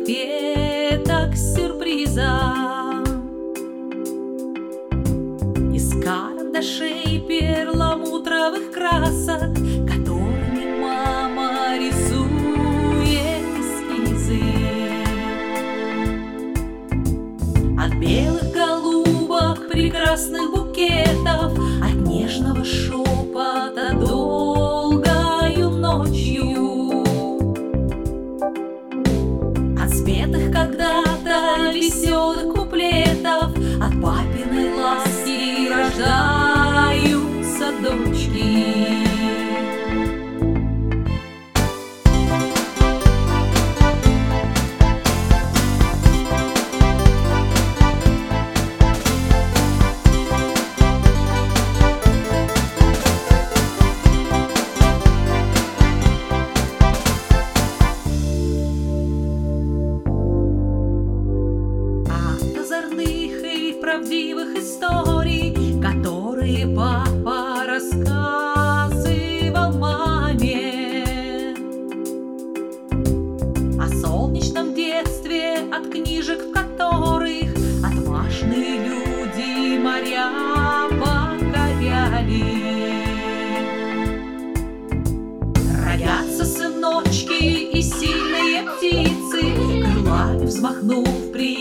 конфеток с сюрпризом, из карандашей перламутровых красок, которыми мама рисует эскизы. От белых голубок прекрасных букетов, от нежного шепота долгою ночью, от спетых когда-то веселых куплетов, от папиной ласки рождаются дочки. Правдивых историй, которые папа рассказывал маме, о солнечном детстве, от книжек, в которых отважные люди моря покоряли. Родятся сыночки и сильные птицы, крылами взмахнув при